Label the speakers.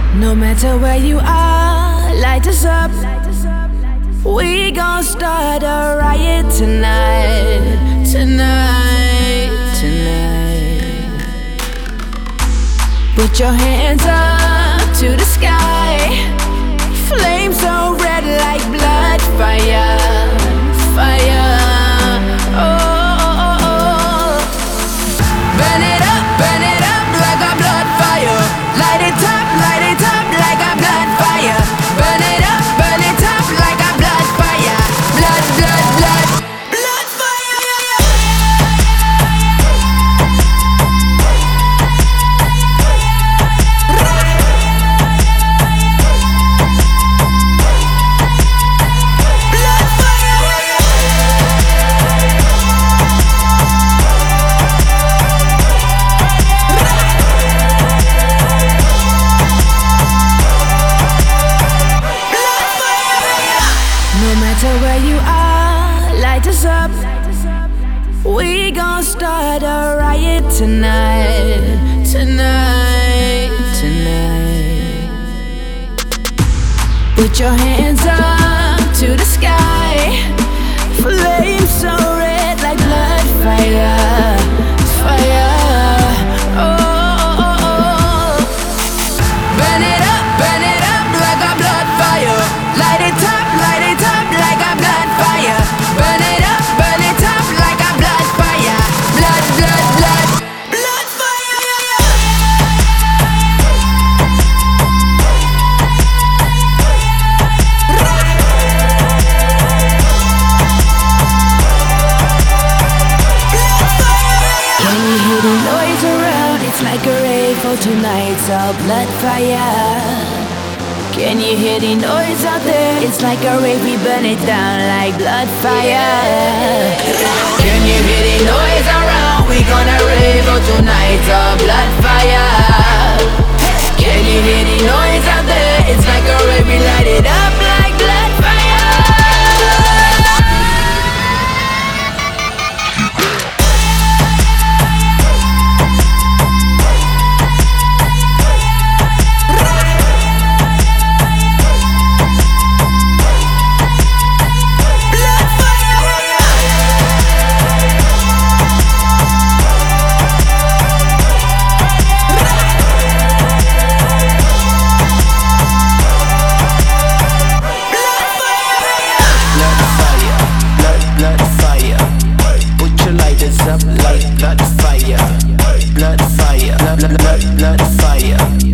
Speaker 1: No matter where you are, light us up. We gon' start a riot tonight, tonight, tonight. Put your hands up to the sky. Flames so red like blood, fire, fire. Oh, oh, oh. Burn it up like a blood fire. Light it up like a blood fire. Burn it up like a blood fire. Blood, blood, blood, blood fire. No matter where you are, light us up. We gon' start a riot tonight, tonight, tonight. Put your hands up to the sky. Flames so red like blood, fire, fire. Oh, oh, oh, oh. Burn it up like a blood fire. Light it up like a blood fire. Burn it up like a blood fire. Blood, blood, blood, blood fire. Can you hear the noise around? It's like a rave for tonight's a blood fire. Can you hear the noise out there? It's like a rave, we burn it down like blood fire. Can you hear the noise around? We gonna rave, oh tonight's a blood fire. Can you hear the noise out there? It's like a rave, we light it up like blood fire.
Speaker 2: Up like blood fire, blood fire, blood fire.